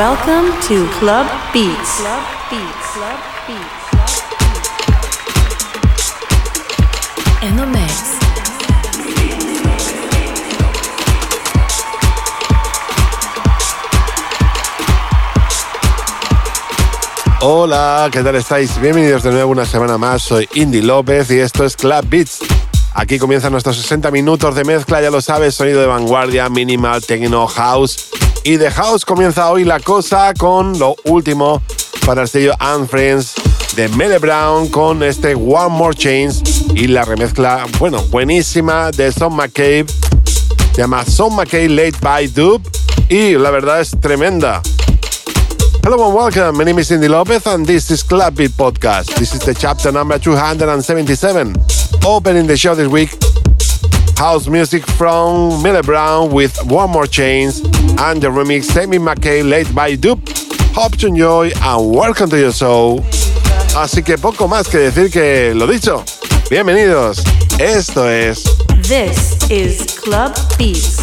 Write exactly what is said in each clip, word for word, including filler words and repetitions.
Welcome to Club Beats. Club Beats. Club Beats. In the mix. Hola, ¿qué tal estáis? Bienvenidos de nuevo una semana más. Soy Indy López y esto es Club Beats. Aquí comienzan nuestros sesenta minutos de mezcla, ya lo sabes, sonido de vanguardia, minimal, techno, house. Y de house comienza hoy la cosa con lo último para el sello And Friends de Mele Brown con este One More Chance y la remezcla, bueno, buenísima de Sean McCabe. Se llama Sean McCabe Late by Dub y la verdad es tremenda. Hello and welcome, my name is Indy Lopez and this is Club Beat Podcast. This is the chapter number two hundred seventy-seven. Opening the show this week, house music from Mele Brown with One More Chance and the remix Sammy McCabe Late by Dub. Hope to enjoy and welcome to your show. Así que poco más que decir que lo dicho. Bienvenidos. Esto es This is Club Beats.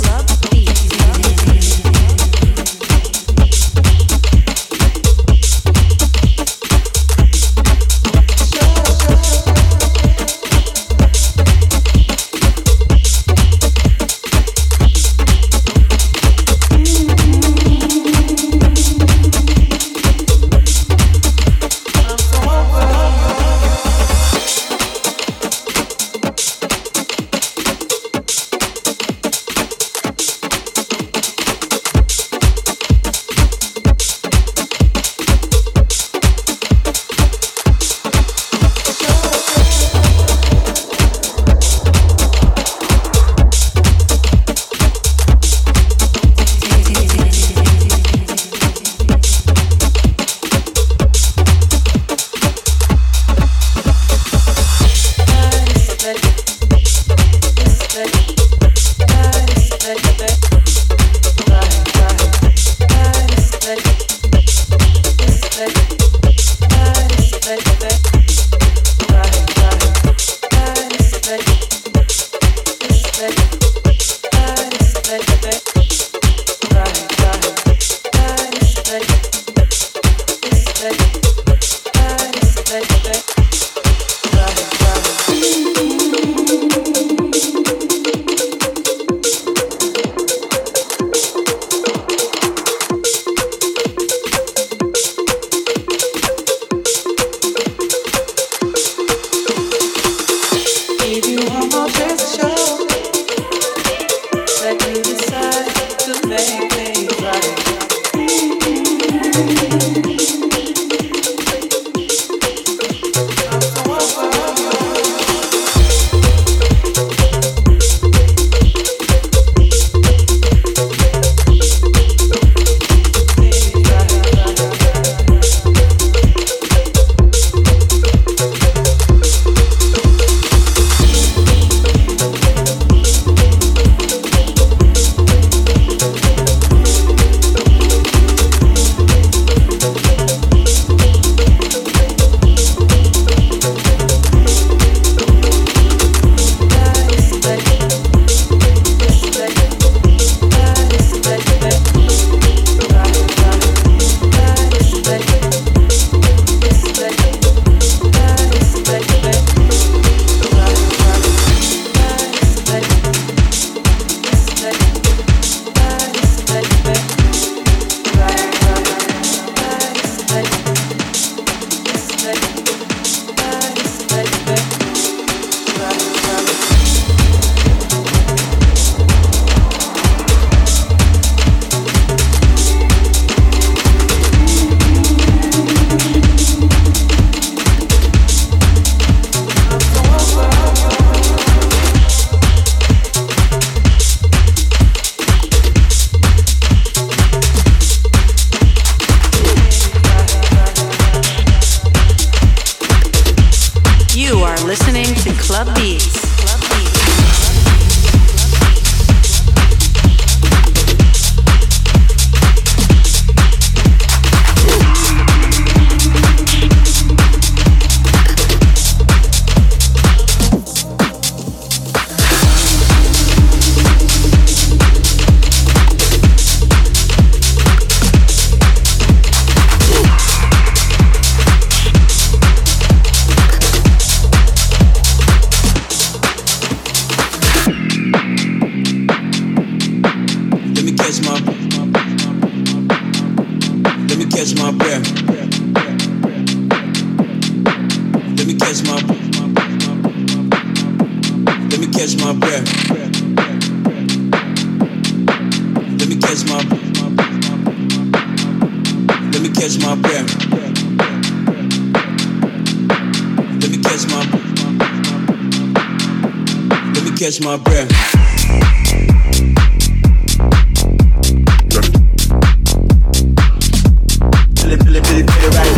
me catch my, let me catch my breath. Let me catch my, let me catch my breath. Let me catch my, let me catch my breath. Feel it, feel it, feel it, feel it right.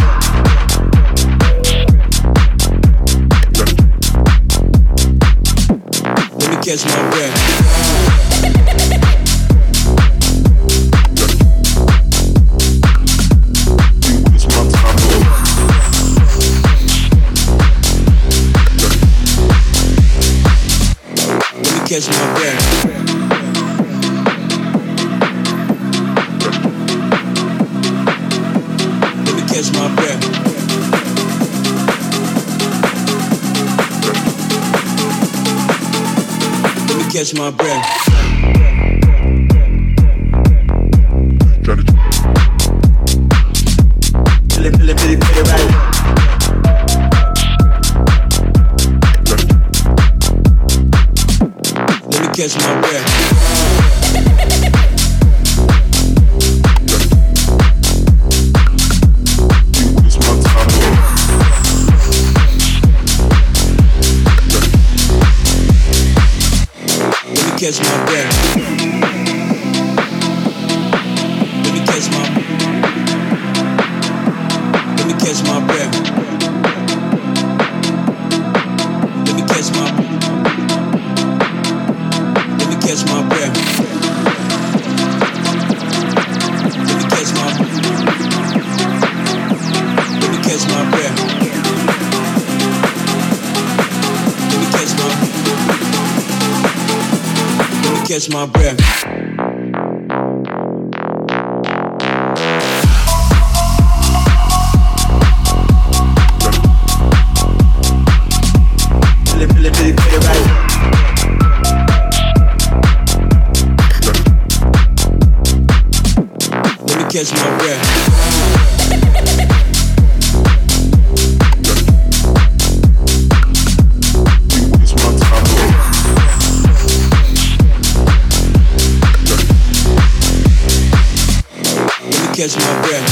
Let me catch my breath. Catch my breath. Let me catch my breath. Let me catch my breath. Feel it, feel it, feel it, feel it right. Catch my breath. It's my time. Let me catch my breath. Let me catch my. Let me catch my breath. Let me catch my. Catch my breath. Let me catch my. Let me catch my breath. Let me catch my. Let me catch my breath. Feel it, feel it, feel it, feel it right. Catch my breath. It's my time. Let me catch my breath.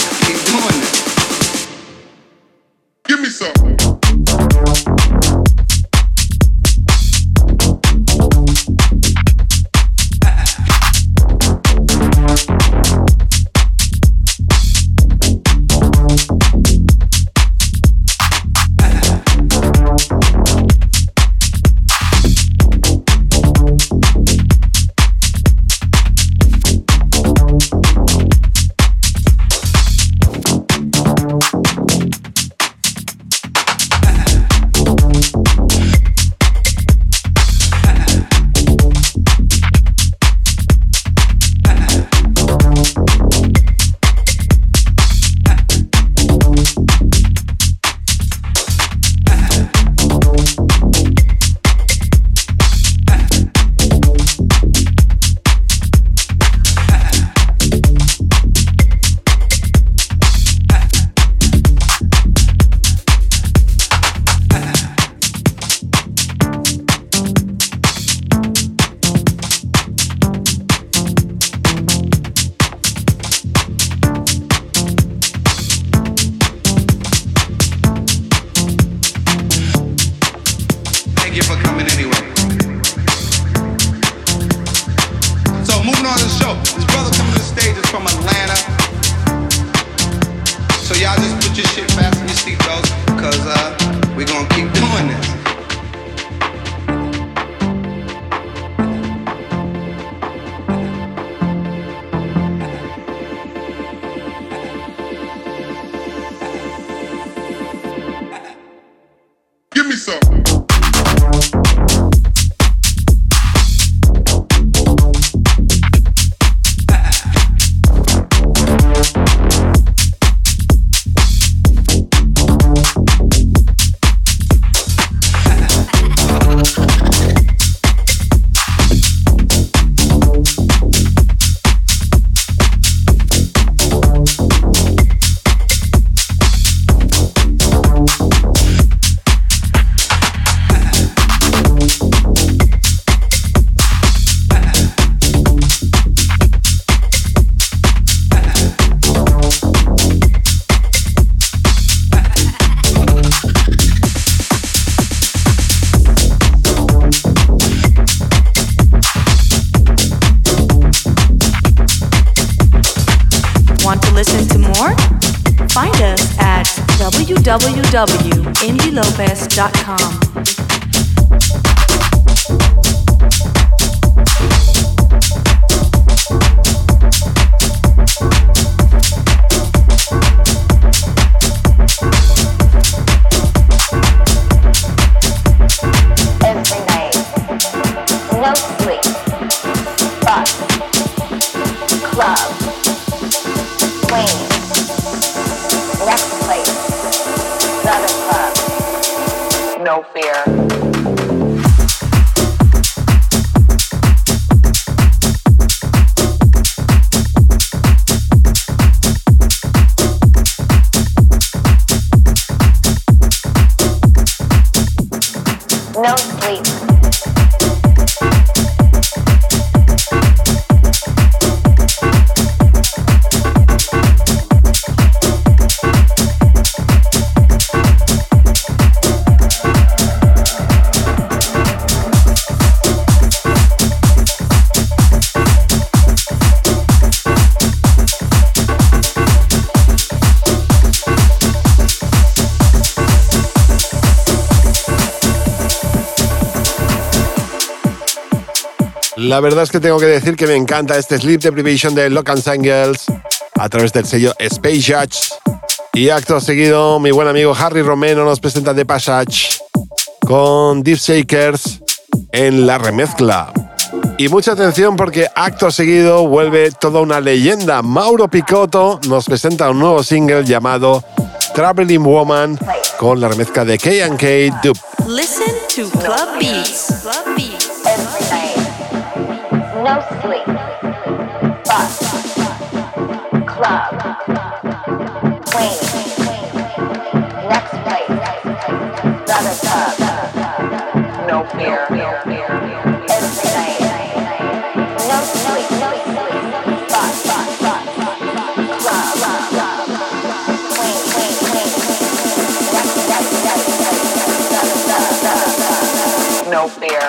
Give me some. thank you for coming anyway. So moving on to the show. This brother coming to the stage is from Atlanta. So y'all just put your shit fast in your seatbelts, cause uh, we're gonna keep doing this. Give me some. w w w dot indy lopez dot com. No fear. No sleep. La verdad es que tengo que decir que me encanta este Sleep Deprivation de Locan Angels a través del sello Space Judge. Y acto seguido, mi buen amigo Harry Romero nos presenta The Passage con Deep Shakers en la remezcla. Y mucha atención porque acto seguido vuelve toda una leyenda. Mauro Picotto nos presenta un nuevo single llamado Traveling Woman con la remezcla de K and K Dub. Listen to Club Beats. Club Beats. Every night. No sleep. Bus. Club. Queen. Next place. Another club. No fear. Every night. No sleep. Bus. Club. Queen. No fear.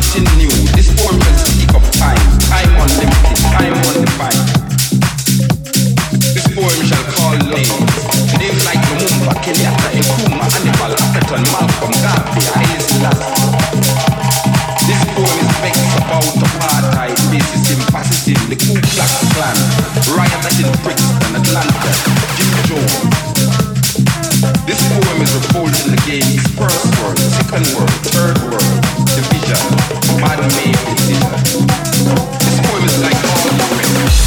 continue. This poem shall speak of time, time unlimited, time undefined. This poem shall call names, names like Lumumba, Kenyatta, Nkrumah, Hannibal, Atherton, Malcolm, Garvey, Haile Selassie. This poem is vexed about apartheid, racism, fascism, the Ku Klux Klan, riot in Brixton, Atlanta, Jim Jones. This poem is revolting against first world, second world, third world, division, man-made decision. This poem is like all the rest.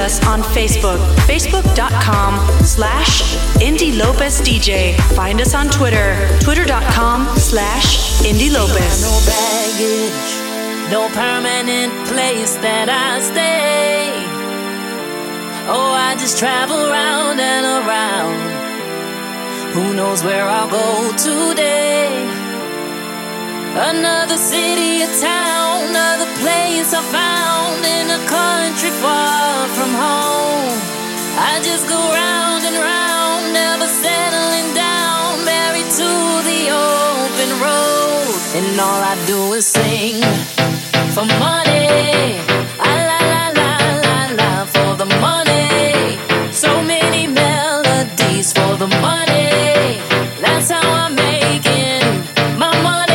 us on Facebook, facebook.com slash Indie Lopez DJ. Find us on Twitter, twitter.com slash Indie Lopez. No baggage, no permanent place that I stay. Oh, I just travel round and around. Who knows where I'll go today? Another city, a town, another place I found in a country far from home. I just go round and round, never settling down, married to the open road. And all I do is sing for money. I la la la la la for the money. So many melodies for the money. That's how I'm making my money.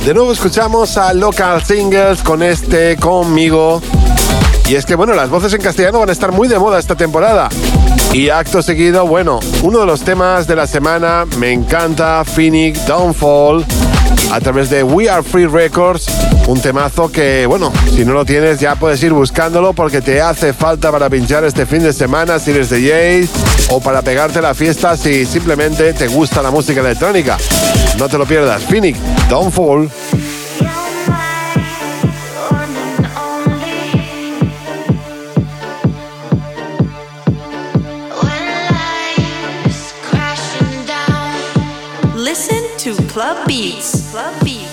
De nuevo escuchamos a Local Singles con este Conmigo. Y es que, bueno, las voces en castellano van a estar muy de moda esta temporada. Y acto seguido, bueno, uno de los temas de la semana, me encanta, Phoenix Downfall, a través de We Are Free Records, un temazo que, bueno, si no lo tienes ya puedes ir buscándolo porque te hace falta para pinchar este fin de semana si eres D J o para pegarte la fiesta si simplemente te gusta la música electrónica. No te lo pierdas, Phoenix Downfall. Club Beats. Club Beats.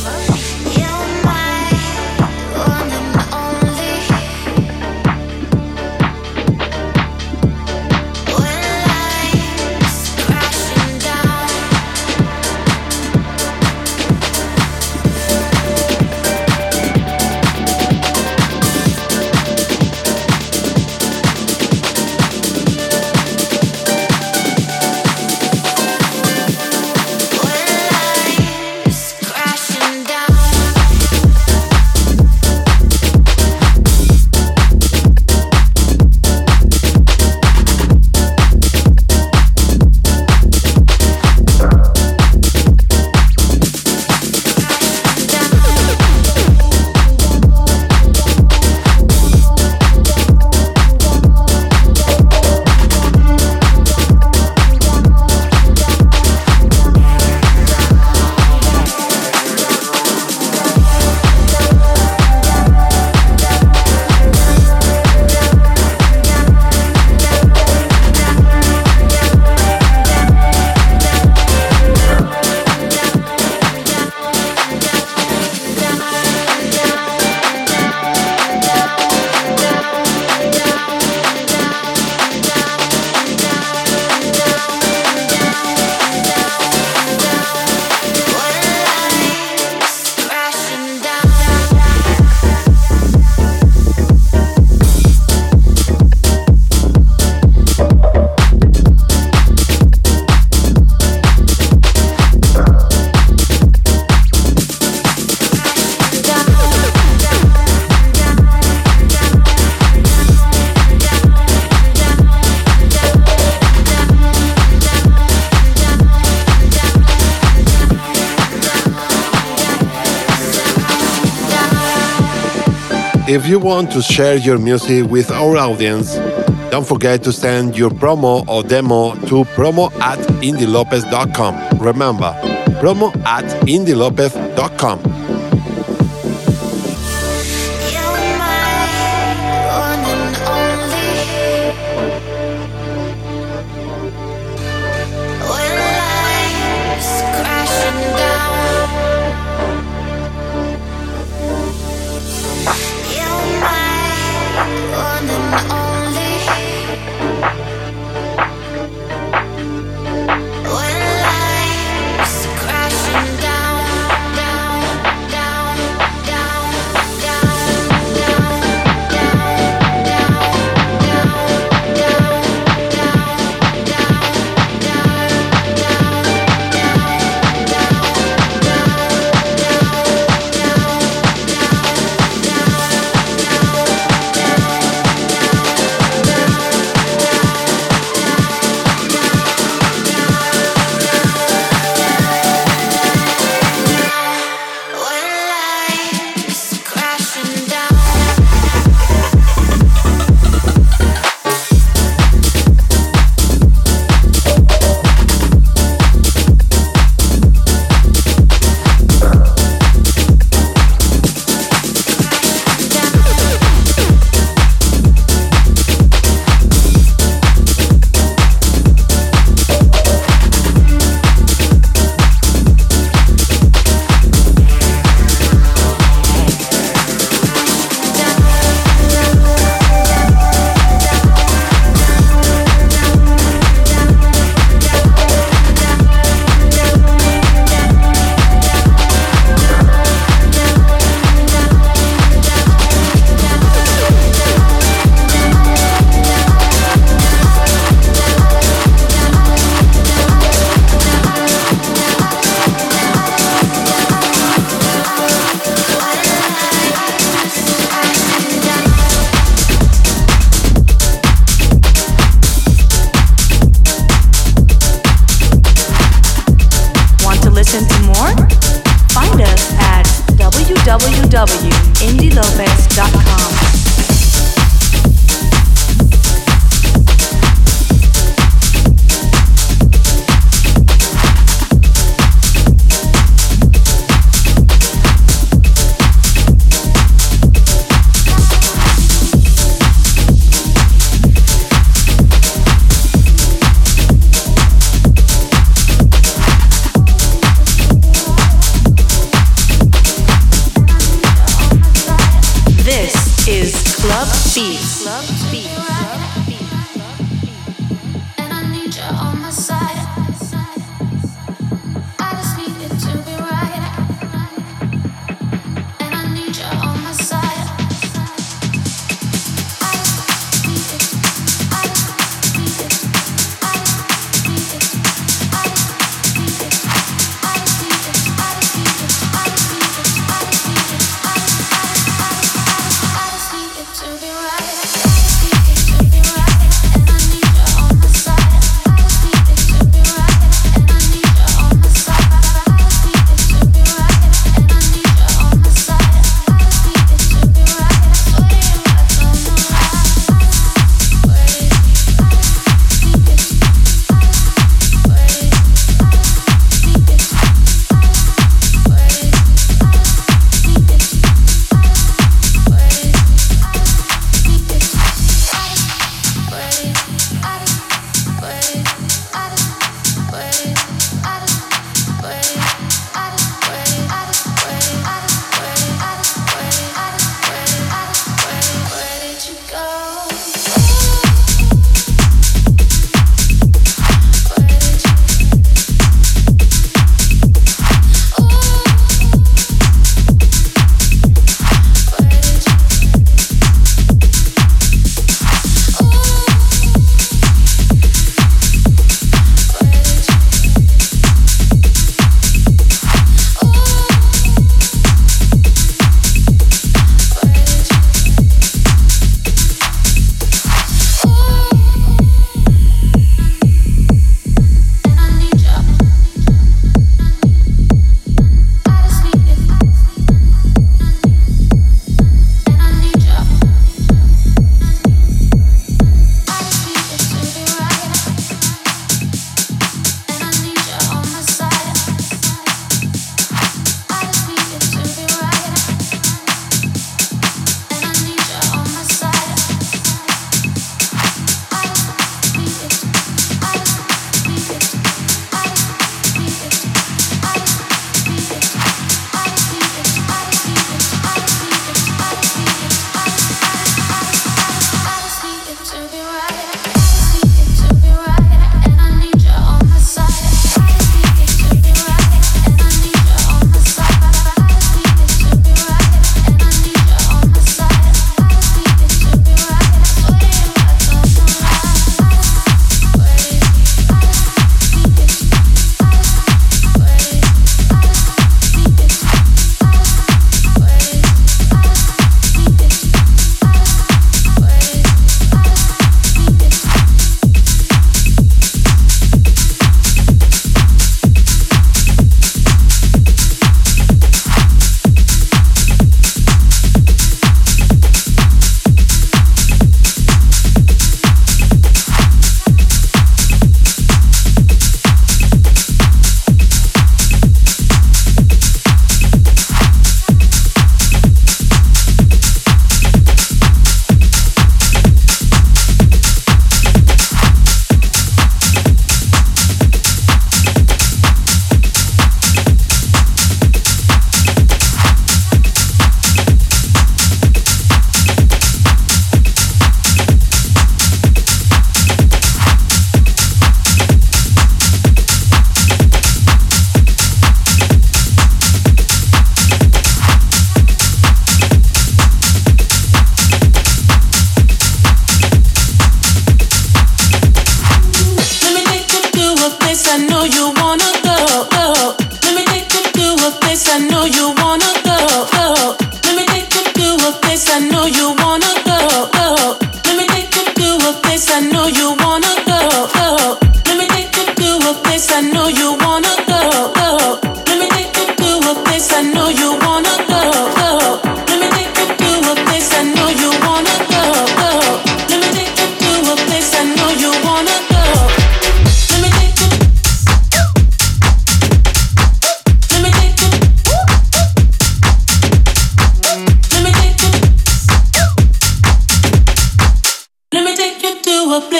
If you want to share your music with our audience, don't forget to send your promo or demo to promo at indie lopez dot com. Remember, promo at indie lopez dot com. When life's crashing down, down. listen to more? Find us at w w w dot indie lopez dot com. Club Beats. Club Beats. And I need you on my side. I just need it to be right. And I need you on my side. I just need it. I just need it. I just need it. I just need it. I just need it. I just need it. I just need it. I just need it. I just need it. I just need it to be right.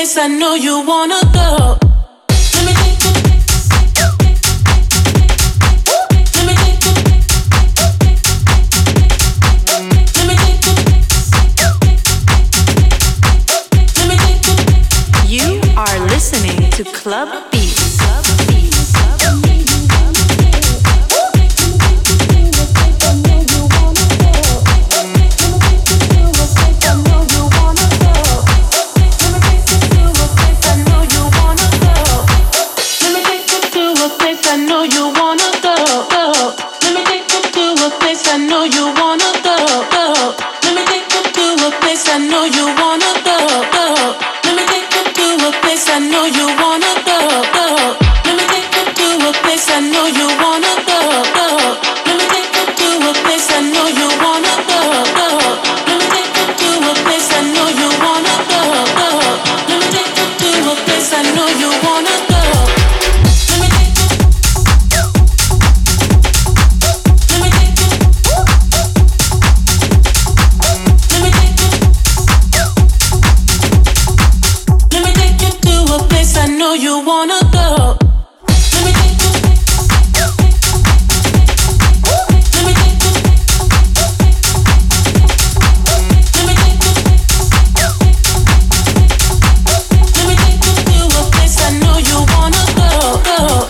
place I know you wanna go. Let me take you. Let me take you. Let me take you. Let me take you. You are listening to Club Beats. I know you wanna go, go. Let me take you to a place I know you wanna go, go. Let me take you to a place I know you wanna go, go. Let me take you to a place I know you wanna go, go. Let me take you to a place I know you wanna go, go. Let me take you to a place I know you wanna go, go. Let me take you to a place I know you wanna go, go. Let me take you to a place I know you wanna go. You wanna go. Let me take you. Let me take you. Let me take you. Let me take you to a place I know you wanna go, go.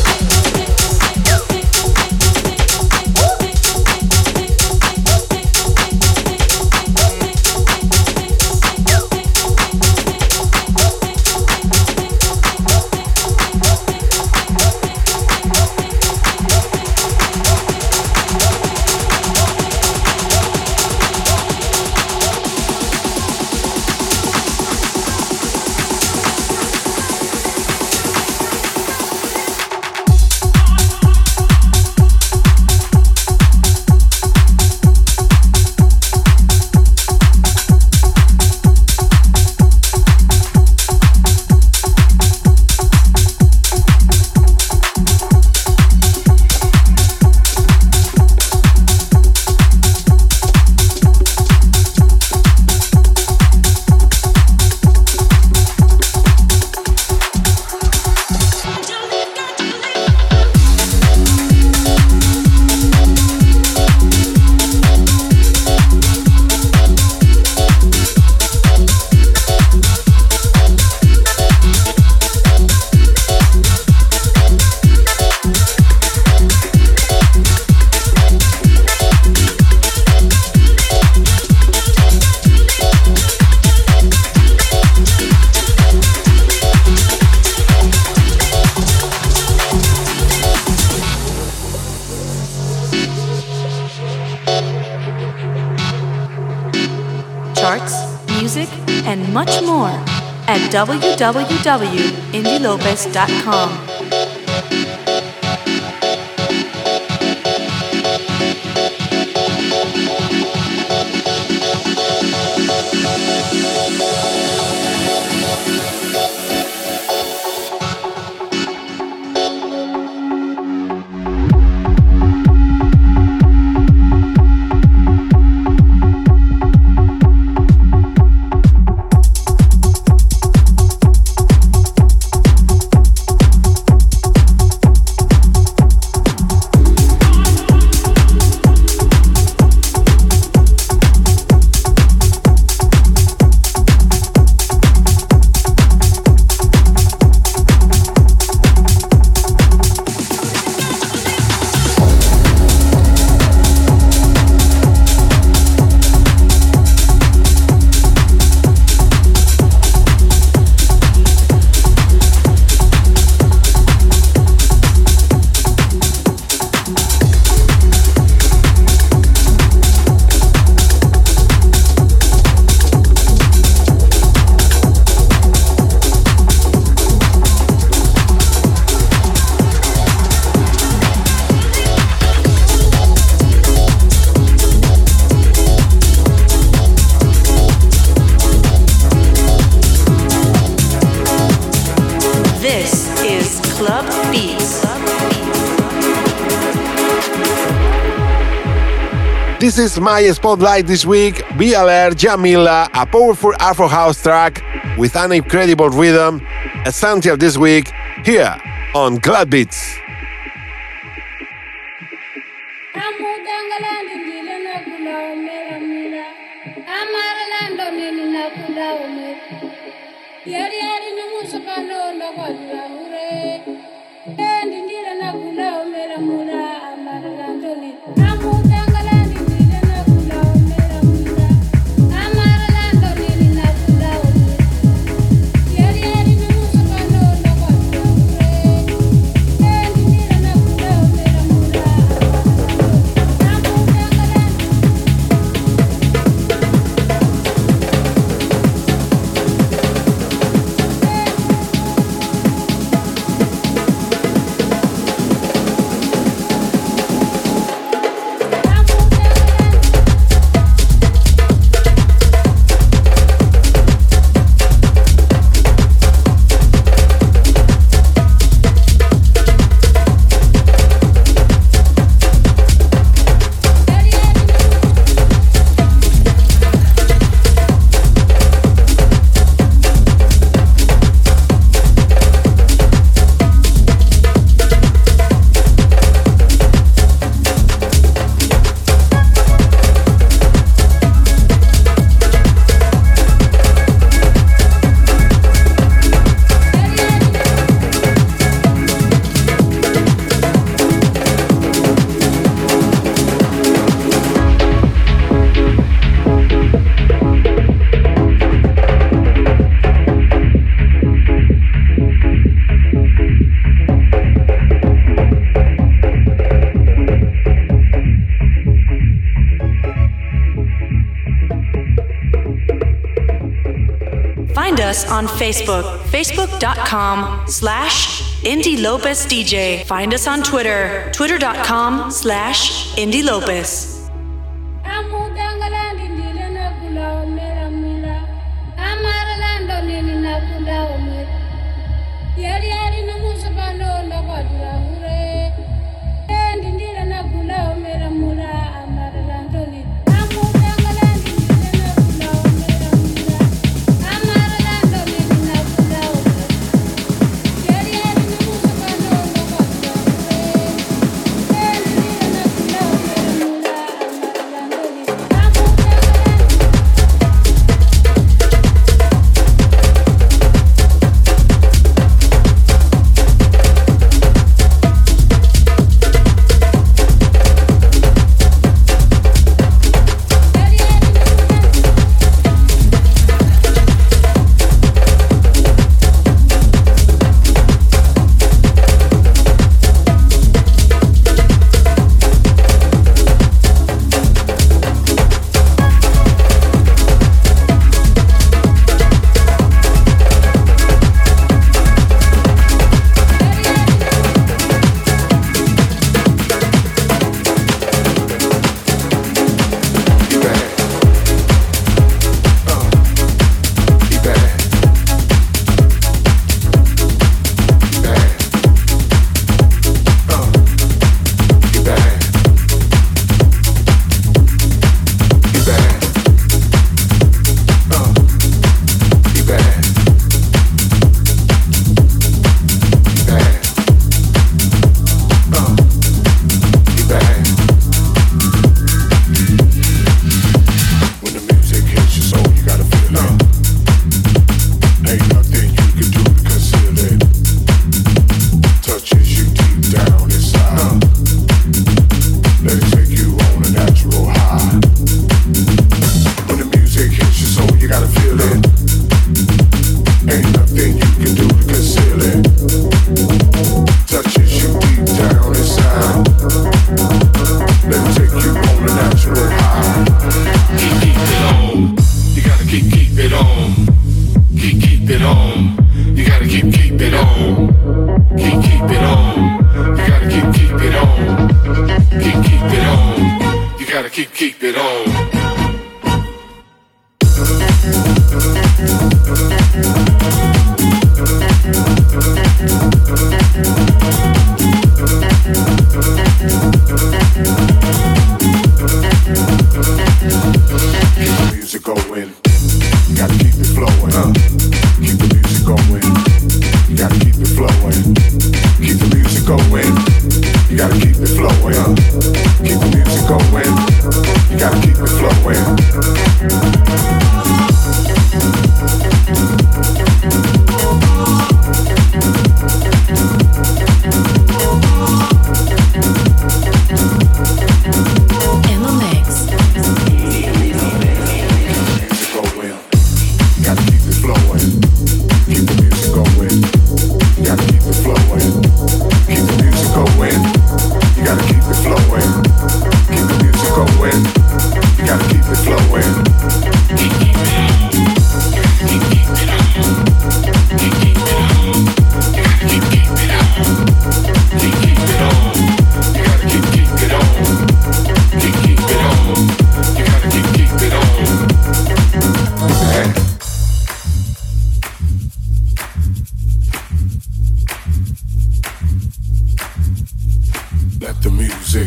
And much more at w w w dot indy lopez dot com. This is my spotlight this week. Be Alert, Jamila, a powerful Afro house track with an incredible rhythm, essential this week here on Club Beats. Yari yari numusuka nondo kwa jura hure Endi ndile na kula omera mura Amara landoni Amu tangala ndile na kula omera mura Amara landoni na kula omera Yari yari numusuka nondo kwa jura hure Endi ndile na kula omera mura Amu tangala on Facebook, facebook.com slash Indie Lopez DJ. Find us on Twitter, twitter.com slash Indie Lopez. Keep the music going, gotta keep it flowing. Uh.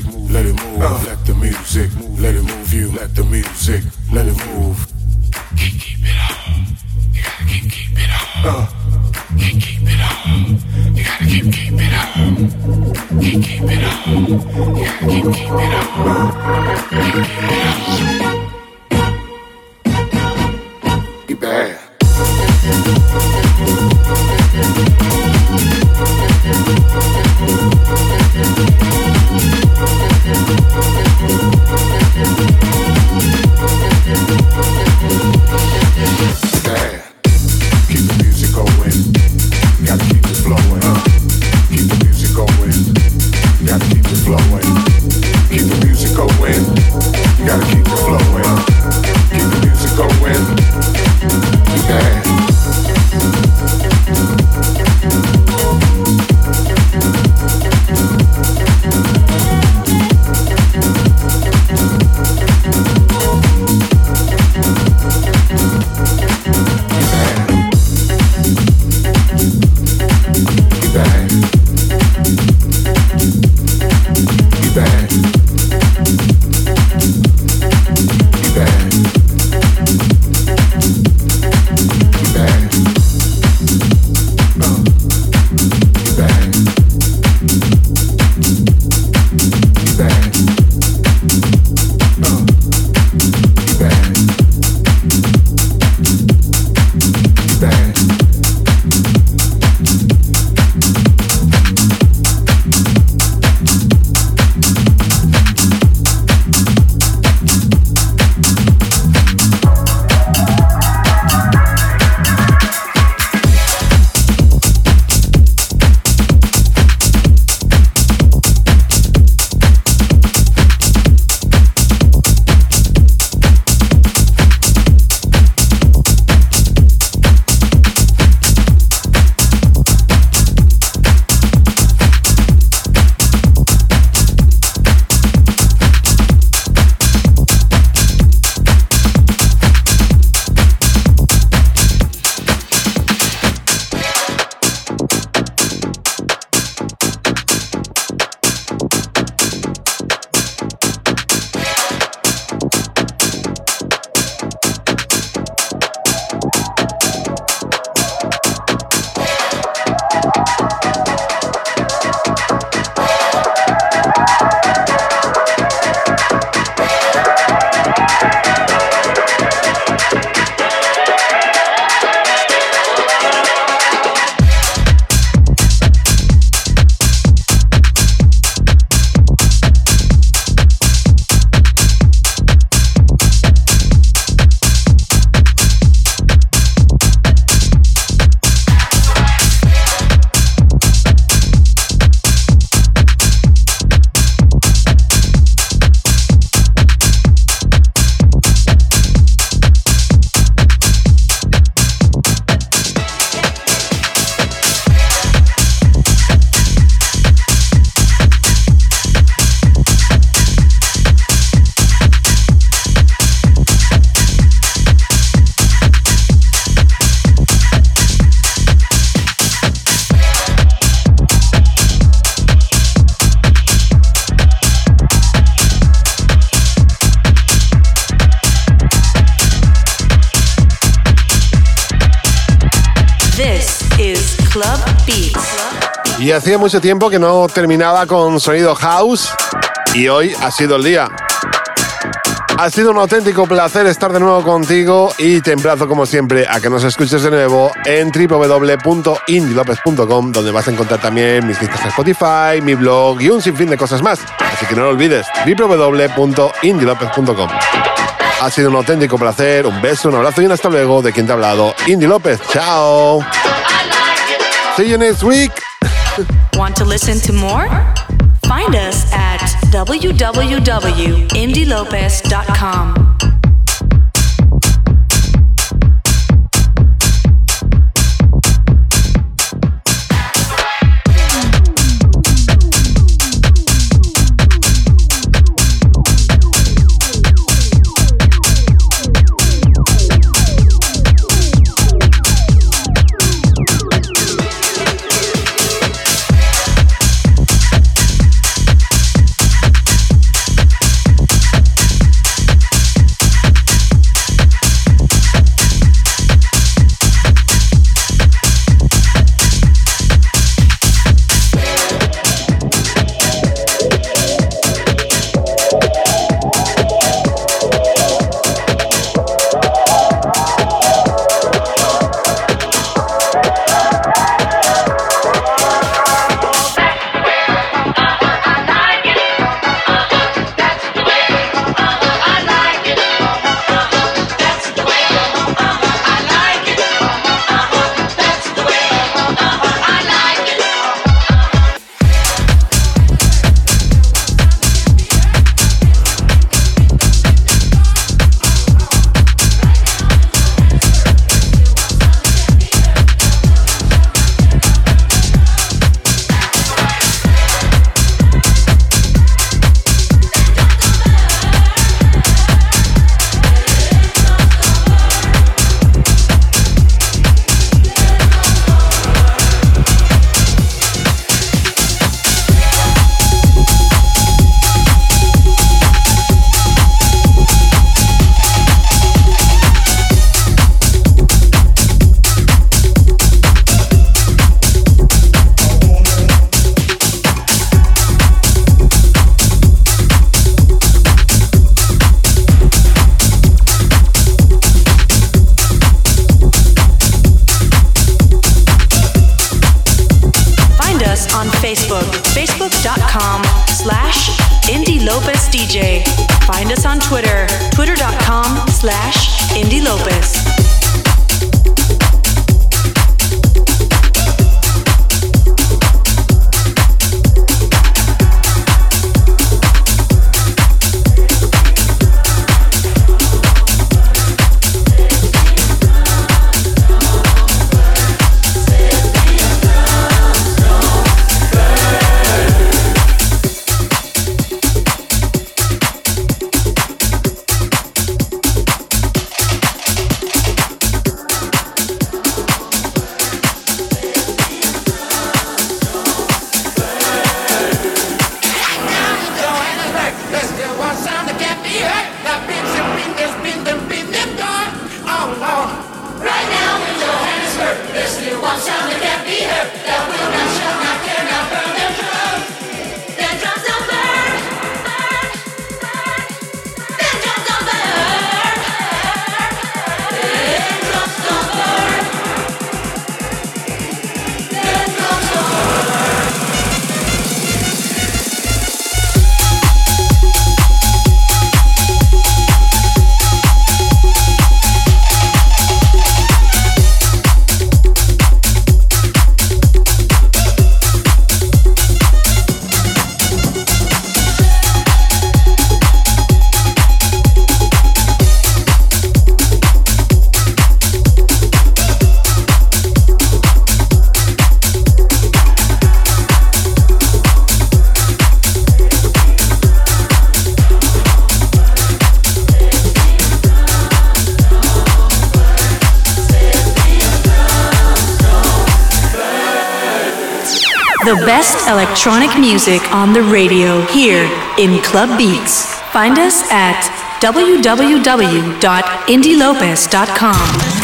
move, let it move. Uh. Let the music move, let it move you. Let the music, let it move. Keep, keep it on. You gotta keep, keep it on. Uh. Keep, keep it on. You gotta keep, keep it on. Keep, keep it on. You gotta keep, keep it on. Uh. Keep, keep it on. Keep bad. Club Beats. Y hacía mucho tiempo que no terminaba con sonido house y hoy ha sido el día. Ha sido un auténtico placer estar de nuevo contigo y te emplazo como siempre a que nos escuches de nuevo en w w w punto indie lopez punto com, donde vas a encontrar también mis listas de Spotify, mi blog y un sinfín de cosas más. Así que no lo olvides, w w w punto indie lopez punto com. Ha sido un auténtico placer, un beso, un abrazo y un hasta luego de quien te ha hablado, Indie López. Chao. See you next week. Want to listen to more? Find us at w w w dot indie lopez dot com. Lopez D J. Find us on Twitter, twitter.com slash Indy Lopez. The best electronic music on the radio here in Club Beats. Find us at w w w dot indy lopez dot com.